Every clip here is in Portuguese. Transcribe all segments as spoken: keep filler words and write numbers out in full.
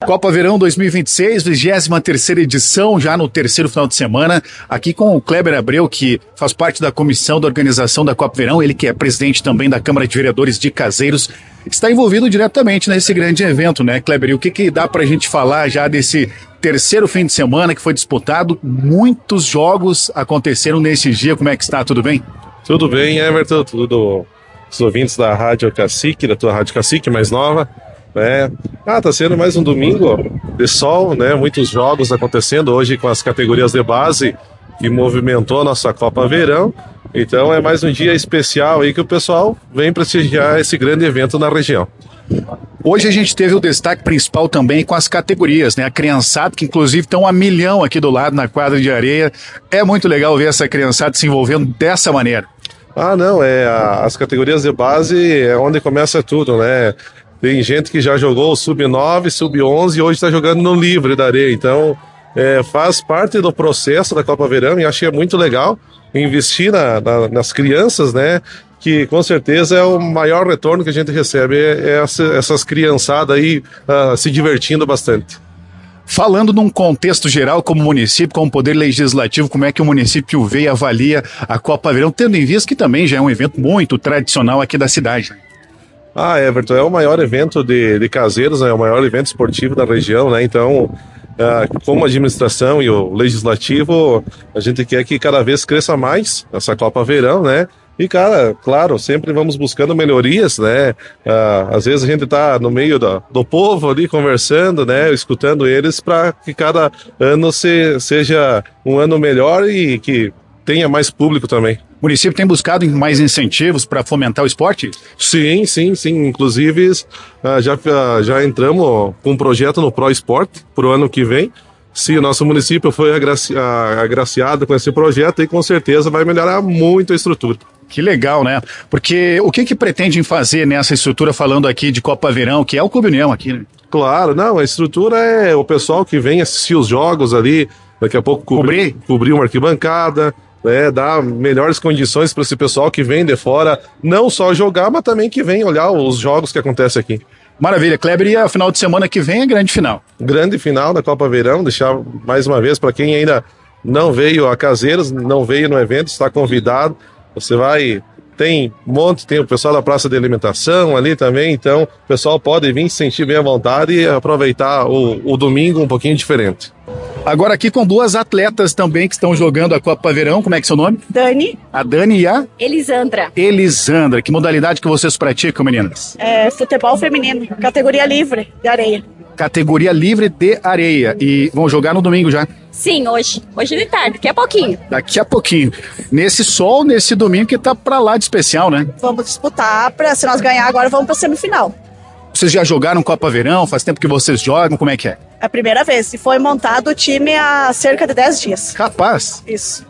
Copa Verão dois mil e vinte e seis, vigésima terceira edição, já no terceiro final de semana, aqui com o Kleber Abreu, que faz parte da comissão da organização da Copa Verão, ele que é presidente também da Câmara de Vereadores de Caseiros, está envolvido diretamente nesse grande evento, né, Kleber? E o que, que dá pra gente falar já desse terceiro fim de semana que foi disputado? Muitos jogos aconteceram nesse dia, como é que está? Tudo bem? Tudo bem, Everton, tudo os ouvintes da Rádio Cacique, da tua Rádio Cacique mais nova, né? Ah, tá sendo mais um domingo de sol, né? Muitos jogos acontecendo hoje com as categorias de base que movimentou a nossa Copa Verão. Então é mais um dia especial aí que o pessoal vem prestigiar esse grande evento na região. Hoje a gente teve o destaque principal também com as categorias, né? A criançada, que inclusive estão a milhão aqui do lado na quadra de areia. É muito legal ver essa criançada se envolvendo dessa maneira. Ah, não, é a, as categorias de base é onde começa tudo, né? Tem gente que já jogou sub nove, sub onze e hoje está jogando no livre da areia. Então, é, faz parte do processo da Copa Verão e achei muito legal investir na, na, nas crianças, né? Que com certeza é o maior retorno que a gente recebe, é, é essa, essas criançadas aí uh, se divertindo bastante. Falando num contexto geral, como município, como poder legislativo, como é que o município vê e avalia a Copa Verão, tendo em vista que também já é um evento muito tradicional aqui da cidade? Ah, Everton, é o maior evento de, de Caseiros, né? É o maior evento esportivo da região, né? Então, uh, como administração e o legislativo, a gente quer que cada vez cresça mais essa Copa Verão, né? E, cara, claro, sempre vamos buscando melhorias, né? Uh, às vezes a gente tá no meio do, do povo ali conversando, né? Escutando eles para que cada ano se, seja um ano melhor e que tenha mais público também. O município tem buscado mais incentivos para fomentar o esporte? Sim, sim, sim. Inclusive, uh, já, uh, já entramos com um projeto no Pro Esporte para o ano que vem. Se o nosso município foi agraci- uh, agraciado com esse projeto, aí com certeza vai melhorar muito a estrutura. Que legal, né? Porque o que que pretendem fazer nessa estrutura, falando aqui de Copa Verão, que é o Clube União aqui, né? Claro, não, a estrutura é o pessoal que vem assistir os jogos ali, daqui a pouco cobrir, Cobrir? cobrir uma arquibancada, né, dar melhores condições para esse pessoal que vem de fora, não só jogar, mas também que vem olhar os jogos que acontecem aqui. Maravilha, Kleber, e a final de semana que vem é grande final. Grande final da Copa Verão, deixar mais uma vez para quem ainda não veio a Caseiros, não veio no evento, está convidado. Você vai, tem um monte, tem o pessoal da praça de alimentação ali também, então o pessoal pode vir se sentir bem à vontade e aproveitar o, o domingo um pouquinho diferente. Agora aqui com duas atletas também que estão jogando a Copa Verão, como é que é seu nome? Dani. A Dani e a? Elisandra. Elisandra. Que modalidade que vocês praticam, meninas? É, futebol feminino, categoria livre de areia. Categoria livre de areia. E vão jogar no domingo já? Sim, hoje. Hoje de tarde, daqui a pouquinho. Daqui a pouquinho. Nesse sol, nesse domingo que tá pra lá de especial, né? Vamos disputar, pra, se nós ganhar agora, vamos pra semifinal. Vocês já jogaram Copa Verão? Faz tempo que vocês jogam? Como é que é? É a primeira vez. E foi montado o time há cerca de dez dias. Capaz. Isso.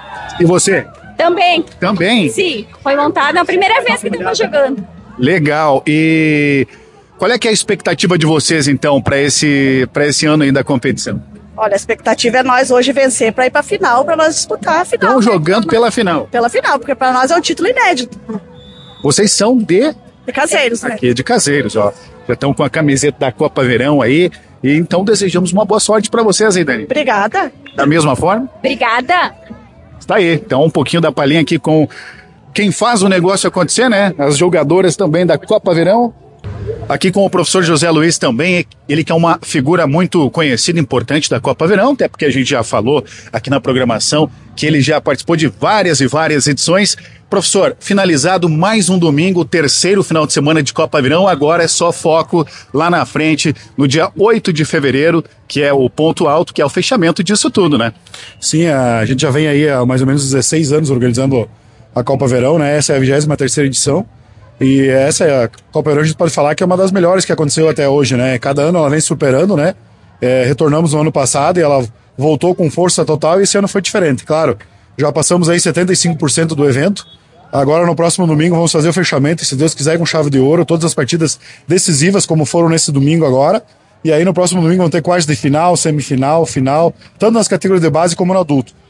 E você? Também. Também? Sim, foi montada a primeira vez que estamos jogando. Legal. E qual é que é a expectativa de vocês, então, para esse, para esse ano aí da competição? Olha, a expectativa é nós hoje vencer pra ir pra final, pra nós disputar a final. Estão né? jogando pela final. Pela final, porque pra nós é um título inédito. Vocês são de... De Caseiros, né? Aqui de Caseiros, ó. Já estão com a camiseta da Copa Verão aí. E então desejamos uma boa sorte para vocês aí, Dani. Obrigada. Da mesma forma? Obrigada. Está aí. Então um pouquinho da palhinha aqui com quem faz o negócio acontecer, né? As jogadoras também da Copa Verão. Aqui com o professor José Luiz também, ele que é uma figura muito conhecida e importante da Copa Verão, até porque a gente já falou aqui na programação que ele já participou de várias e várias edições. Professor, finalizado mais um domingo, o terceiro final de semana de Copa Verão, agora é só foco lá na frente, no dia oito de fevereiro, que é o ponto alto, que é o fechamento disso tudo, né? Sim, a gente já vem aí há mais ou menos dezesseis anos organizando a Copa Verão, né? Essa é a vigésima terceira edição. E essa é a Copa Verão, a gente pode falar que é uma das melhores que aconteceu até hoje, né? Cada ano ela vem superando, né? É, retornamos no ano passado e ela voltou com força total e esse ano foi diferente. Claro, já passamos aí setenta e cinco por cento do evento. Agora no próximo domingo vamos fazer o fechamento, e se Deus quiser, com chave de ouro, todas as partidas decisivas como foram nesse domingo agora. E aí no próximo domingo vão ter quartas de final, semifinal, final, tanto nas categorias de base como no adulto.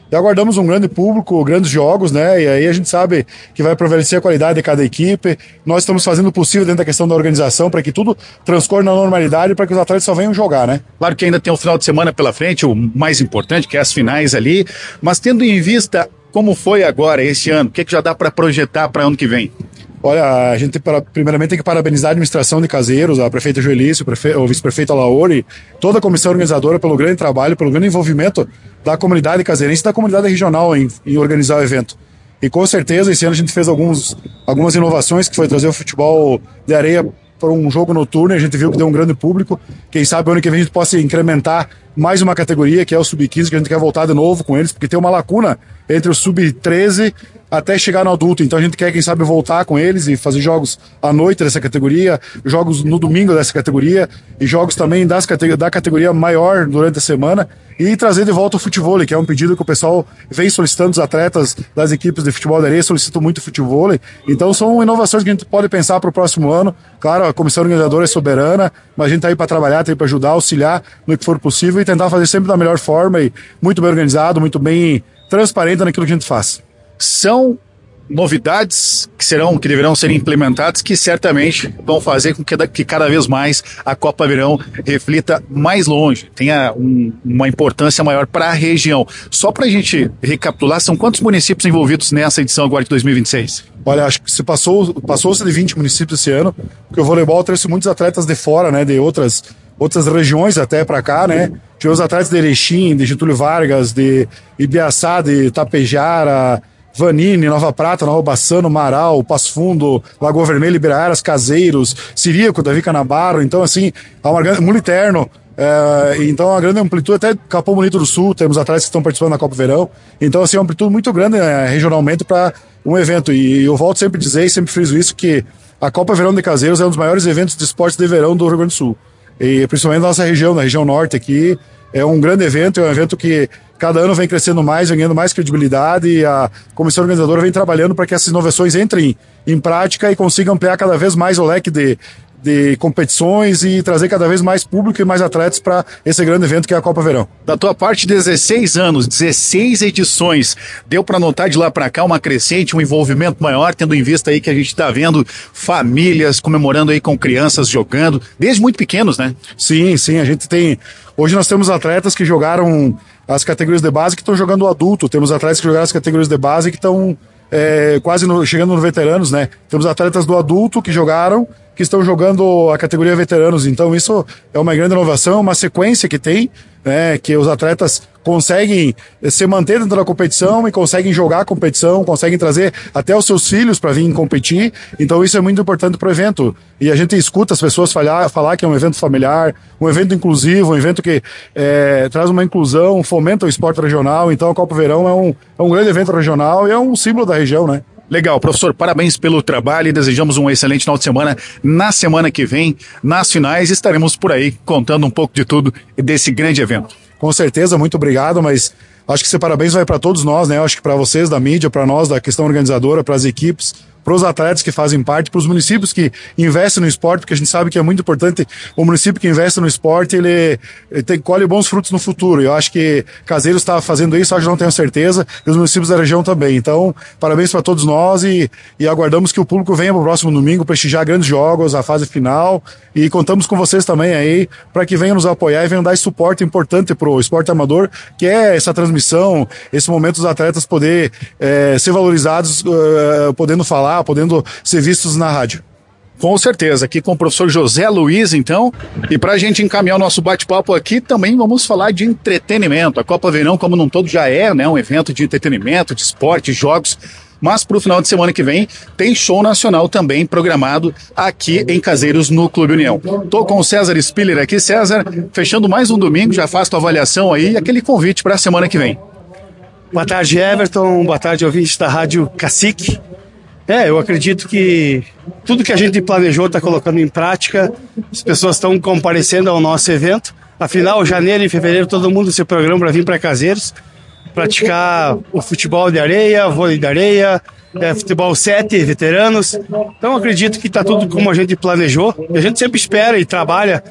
E aguardamos um grande público, grandes jogos, né? E aí a gente sabe que vai prevalecer a qualidade de cada equipe. Nós estamos fazendo o possível dentro da questão da organização para que tudo transcorra na normalidade, para que os atletas só venham jogar, né? Claro que ainda tem um final de semana pela frente, o mais importante, que é as finais ali, mas tendo em vista como foi agora, esse ano, o que, que já dá para projetar para ano que vem? Olha, a gente primeiramente tem que parabenizar a administração de Caseiros, a prefeita Joelice, o, prefe... o vice-prefeito Alaori, toda a comissão organizadora pelo grande trabalho, pelo grande envolvimento da comunidade caseirense e da comunidade regional em, em organizar o evento. E com certeza esse ano a gente fez alguns, algumas inovações, que foi trazer o futebol de areia para um jogo noturno, e a gente viu que deu um grande público. Quem sabe ano que vem a gente possa incrementar mais uma categoria, que é o sub quinze, que a gente quer voltar de novo com eles, porque tem uma lacuna entre o sub treze até chegar no adulto. Então a gente quer, quem sabe, voltar com eles e fazer jogos à noite dessa categoria, jogos no domingo dessa categoria e jogos também das categ- da categoria maior durante a semana, e trazer de volta o futebol, que é um pedido que o pessoal vem solicitando. Os atletas das equipes de futebol da areia solicitam muito futebol. Então são inovações que a gente pode pensar para o próximo ano. Claro, a comissão organizadora é soberana, mas a gente está aí para trabalhar, está aí para ajudar, auxiliar no que for possível e tentar fazer sempre da melhor forma e muito bem organizado, muito bem transparente naquilo que a gente faz. São novidades que serão, que deverão ser implementadas, que certamente vão fazer com que, que cada vez mais a Copa Verão reflita mais longe, tenha um, uma importância maior para a região. Só para a gente recapitular, são quantos municípios envolvidos nessa edição agora de dois mil e vinte e seis? Olha, acho que se passou, passou-se de vinte municípios esse ano, porque o voleibol trouxe muitos atletas de fora, né, de outras, outras regiões até para cá, né? Tivemos atletas de Erechim, de Getúlio Vargas, de Ibiaçá, de Tapejara, Vanini, Nova Prata, Nova Bassano, Marau, Passo Fundo, Lagoa Vermelha, Ibiraiaras, Caseiros, Ciríaco, Davi Canabaro. Então, assim, há uma grande, Muliterno. É, então, uma grande amplitude, até Capão Bonito do Sul, temos atletas que estão participando da Copa Verão. Então, assim, uma amplitude muito grande, né, regionalmente para um evento. E eu volto sempre a dizer, e sempre friso isso, que a Copa Verão de Caseiros é um dos maiores eventos de esportes de verão do Rio Grande do Sul. E principalmente na nossa região, na região norte aqui. É um grande evento, é um evento que cada ano vem crescendo mais, vem ganhando mais credibilidade, e a comissão organizadora vem trabalhando para que essas inovações entrem em prática e consigam ampliar cada vez mais o leque de, de competições e trazer cada vez mais público e mais atletas para esse grande evento que é a Copa Verão. Da tua parte, dezesseis anos, dezesseis edições, deu para notar de lá para cá uma crescente, um envolvimento maior, tendo em vista aí que a gente está vendo famílias comemorando aí com crianças jogando, desde muito pequenos, né? Sim, sim, a gente tem... Hoje nós temos atletas que jogaram as categorias de base que estão jogando o adulto, temos atletas que jogaram as categorias de base que estão é, quase no, chegando nos veteranos, né? Temos atletas do adulto que jogaram, que estão jogando a categoria veteranos. Então isso é uma grande inovação, uma sequência que tem, né, que os atletas conseguem se manter dentro da competição e conseguem jogar a competição, conseguem trazer até os seus filhos para vir competir. Então isso é muito importante para o evento. E a gente escuta as pessoas falar, falar que é um evento familiar, um evento inclusivo, um evento que é, traz uma inclusão, fomenta o esporte regional. Então a Copa Verão é um, é um grande evento regional e é um símbolo da região, né? Legal, professor, parabéns pelo trabalho e desejamos um excelente final de semana. Na semana que vem, nas finais, estaremos por aí contando um pouco de tudo desse grande evento. Com certeza, muito obrigado, mas acho que esse parabéns vai para todos nós, né? Acho que para vocês da mídia, para nós da questão organizadora, para as equipes, para os atletas que fazem parte, para os municípios que investem no esporte, porque a gente sabe que é muito importante o município que investe no esporte, ele, ele tem, colhe bons frutos no futuro. Eu acho que Caseiros está fazendo isso, acho que não tenho certeza, e os municípios da região também. Então, parabéns para todos nós e, e aguardamos que o público venha para o próximo domingo prestigiar grandes jogos, a fase final, e contamos com vocês também aí, para que venham nos apoiar e venham dar esse suporte importante para o esporte amador, que é essa transmissão, esse momento dos atletas poder é, ser valorizados, uh, podendo falar, podendo ser vistos na rádio. Com certeza, aqui com o professor José Luiz, então, e para a gente encaminhar o nosso bate-papo aqui, também vamos falar de entretenimento. A Copa Verão, como num todo, já é, né, um evento de entretenimento, de esporte, jogos, mas para o final de semana que vem tem show nacional também programado aqui em Caseiros, no Clube União. Tô com o César Spiller aqui. César, fechando mais um domingo, já faz tua avaliação aí e aquele convite para a semana que vem. Boa tarde, Everton. Boa tarde, ouvintes da Rádio Cacique. É, eu acredito que tudo que a gente planejou está colocando em prática, as pessoas estão comparecendo ao nosso evento. Afinal, janeiro e fevereiro todo mundo se programa para vir para Caseiros, praticar o futebol de areia, vôlei de areia, é, futebol sete, veteranos. Então acredito que está tudo como a gente planejou. E a gente sempre espera e trabalha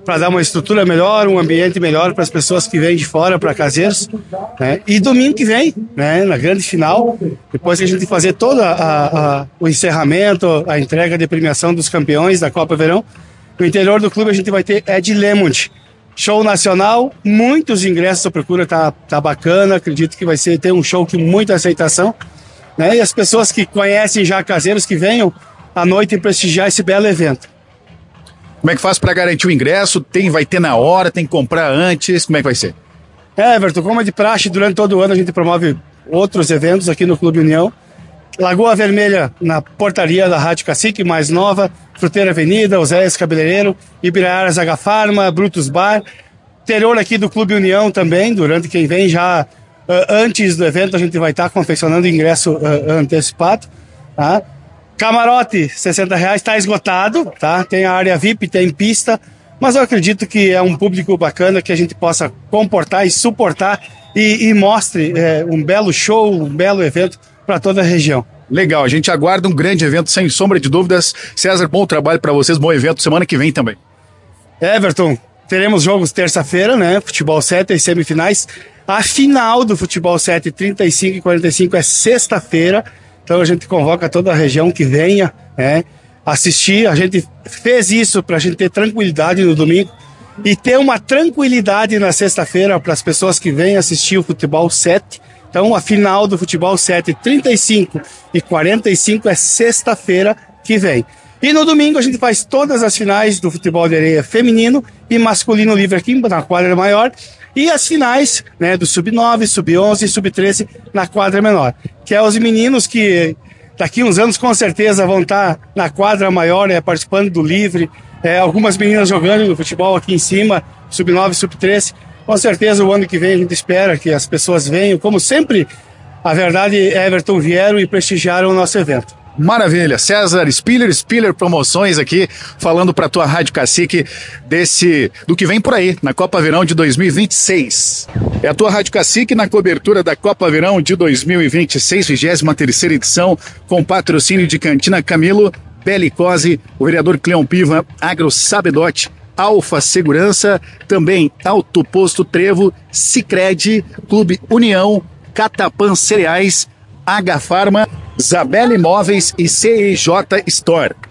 para dar uma estrutura melhor, um ambiente melhor para as pessoas que vêm de fora, para caseiros, né? E domingo que vem, né, na grande final, depois que a gente fazer todo a, a, o encerramento, a entrega de premiação dos campeões da Copa Verão, no interior do clube a gente vai ter Ed Lemond, show nacional, muitos ingressos, a procura tá, tá bacana, acredito que vai ser, ter um show com muita aceitação, né? E as pessoas que conhecem já caseiros que venham à noite prestigiar esse belo evento. Como é que faz para garantir o ingresso? Tem, vai ter na hora, tem que comprar antes, como é que vai ser? É, Everton, como é de praxe, durante todo o ano a gente promove outros eventos aqui no Clube União. Lagoa Vermelha, na portaria da Rádio Cacique, mais nova, Fruteira Avenida, Oséias Cabeleireiro, Ibiraara Zaga Farma, Brutus Bar. Interior aqui do Clube União também, durante quem vem já, uh, antes do evento, a gente vai estar confeccionando ingresso uh, antecipado, tá? Camarote, sessenta reais, está esgotado, tá? Tem a área V I P, tem pista, mas eu acredito que é um público bacana que a gente possa comportar e suportar e, e mostre é, um belo show, um belo evento para toda a região. Legal, a gente aguarda um grande evento, sem sombra de dúvidas. César, bom trabalho para vocês, bom evento semana que vem também. Everton, teremos jogos terça-feira, né? Futebol sete e semifinais. A final do Futebol sete, trinta e cinco e quarenta e cinco, é sexta-feira. Então a gente convoca toda a região que venha, né, assistir. A gente fez isso para a gente ter tranquilidade no domingo e ter uma tranquilidade na sexta-feira para as pessoas que vêm assistir o Futebol sete. Então a final do Futebol sete, trinta e cinco e quarenta e cinco, é sexta-feira que vem. E no domingo a gente faz todas as finais do futebol de areia feminino e masculino livre aqui na quadra maior. E as finais, né, do sub nove, sub onze e sub treze na quadra menor. Que é os meninos que daqui uns anos com certeza vão estar na quadra maior, né, participando do livre. É, algumas meninas jogando no futebol aqui em cima, sub nove, sub treze. Com certeza o ano que vem a gente espera que as pessoas venham, como sempre, a verdade, Everton, vieram e prestigiaram o nosso evento. Maravilha, César Spiller, Spiller Promoções aqui, falando para a tua Rádio Cacique desse, do que vem por aí, na Copa Verão de dois mil e vinte e seis. É a tua Rádio Cacique na cobertura da Copa Verão de dois mil e vinte e seis, vigésima terceira edição, com patrocínio de Cantina Camilo, Belicose, o vereador Cleon Piva, Agro Sabedote, Alfa Segurança, também Auto Posto Trevo, Sicredi, Clube União, Catapan Cereais, H Farma, Zabela Imóveis e C E J Store.